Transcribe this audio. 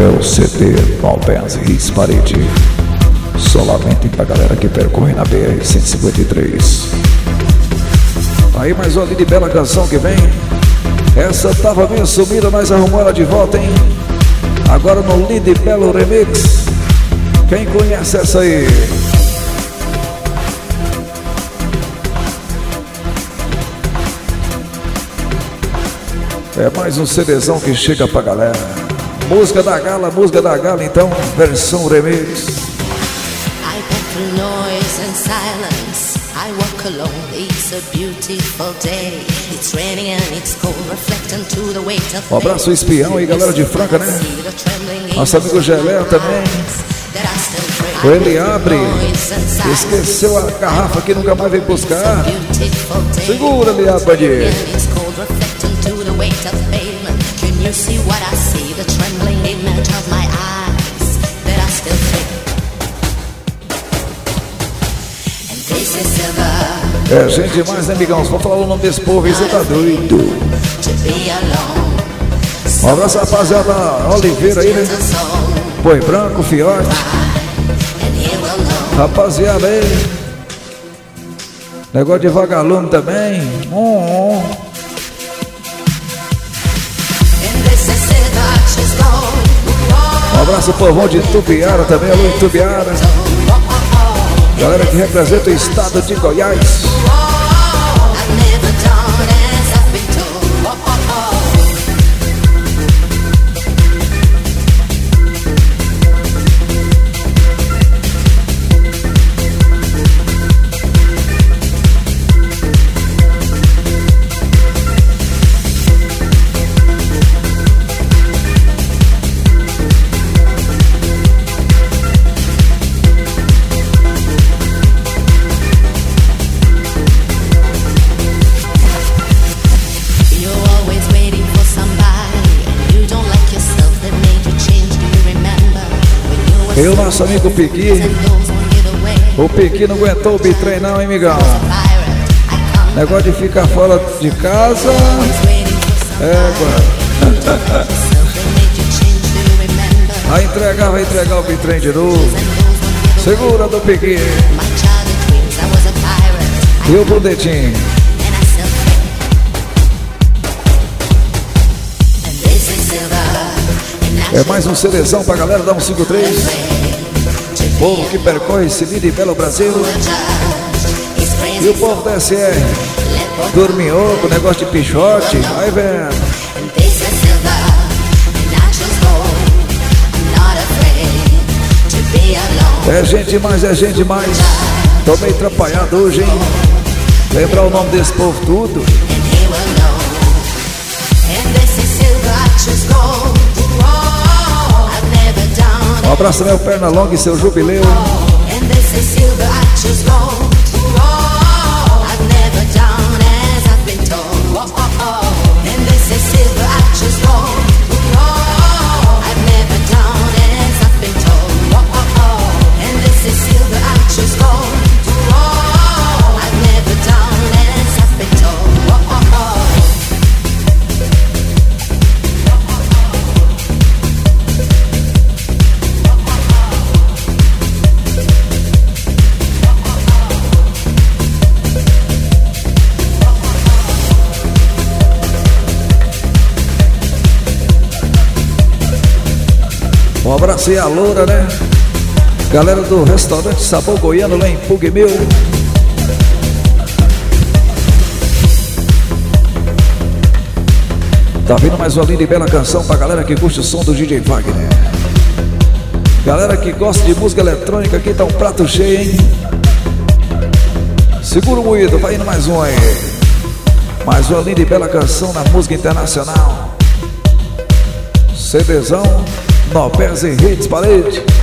É o CD Malpensa Hits Parede. Solamente pra galera que percorre na BR-153. Aí mais uma linda e bela canção que vem. Essa tava meio sumida, mas arrumou ela de volta, hein? Agora no lindo e belo remix. Quem conhece essa aí? É mais um CDzão que chega pra galera. Música da Gala, então, versão remix. I walk through noise and silence. I walk alone, it's a beautiful day. It's raining and it's cold, reflecting to the weight of um abraço espião aí, galera de Franca, né? Nosso amigo Gelé também. Ele abre. Esqueceu a garrafa que nunca mais veio buscar. Segura, Liab, bandido. Can you see what I see? The trembling image of my eyes that I still feel. And this is silver. É gente demais, né, amigão? Só falar o nome desse povo aí, você tá doido. Um abraço, rapaziada Oliveira aí, né? Boi Branco, Fiote. Rapaziada aí. Negócio de vagalume também. Um abraço, povão de Tubiara também, alô, Tubiara. Galera que representa o estado de Goiás. E o nosso amigo Piqui. O Piqui não aguentou o bitrem não, hein, migão? Negócio de ficar fora de casa. Vai entregar o bitrem de novo. Segura do Piqui. E o Budetinho. É mais um CDzão pra galera da 153. Povo que percorre esse lindo e belo Brasil. E o povo da SR dorminhoco, negócio de pichote. Vai vendo. É gente demais. Tô meio atrapalhado hoje, hein? Lembrar o nome desse povo tudo. Um abraço, meu perna longa e seu jubileu. Um abraço aí a Loura, né? Galera do restaurante Sabor Goiano lá em Pugmil. Tá vindo mais uma linda e bela canção pra galera que curte o som do DJ Wagner. Galera que gosta de música eletrônica, aqui tá um prato cheio, hein? Segura o moído, vai indo mais um aí. Mais uma linda e bela canção na música internacional. CDzão Malpensa Hits Parede.